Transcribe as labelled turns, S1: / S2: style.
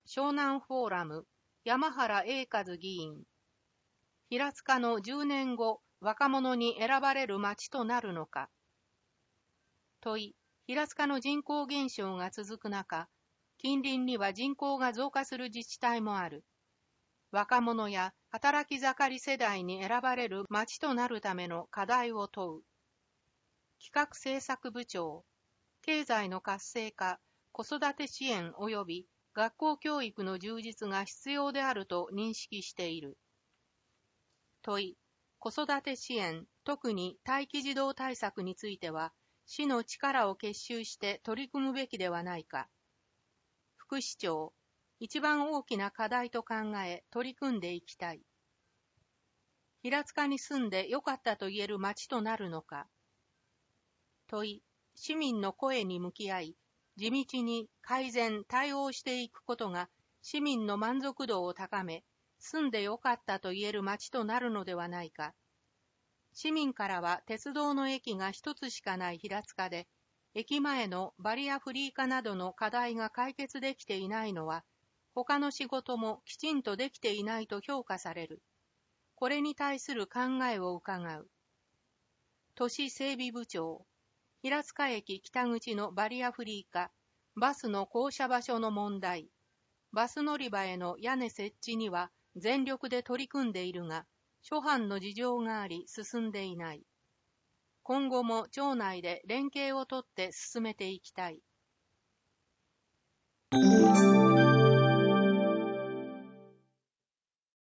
S1: 湘南フォーラム、山原英和議員。平塚の10年後、若者に選ばれる町となるのか。問い、平塚の人口減少が続く中、近隣には人口が増加する自治体もある。若者や働き盛り世代に選ばれる町となるための課題を問う。企画政策部長、経済の活性化、子育て支援及び学校教育の充実が必要であると認識している。問い、子育て支援、特に待機児童対策については、市の力を結集して取り組むべきではないか。副市長、一番大きな課題と考え取り組んでいきたい。平塚に住んでよかったと言える町となるのか。問い、市民の声に向き合い、地道に改善・対応していくことが市民の満足度を高め、住んでよかったと言える町となるのではないか。市民からは鉄道の駅が一つしかない平塚で、駅前のバリアフリー化などの課題が解決できていないのは、他の仕事もきちんとできていないと評価される。これに対する考えを伺う。都市整備部長、平塚駅北口のバリアフリー化、バスの降車場所の問題、バス乗り場への屋根設置には全力で取り組んでいるが、諸般の事情があり進んでいない。今後も町内で連携をとって進めていきたい。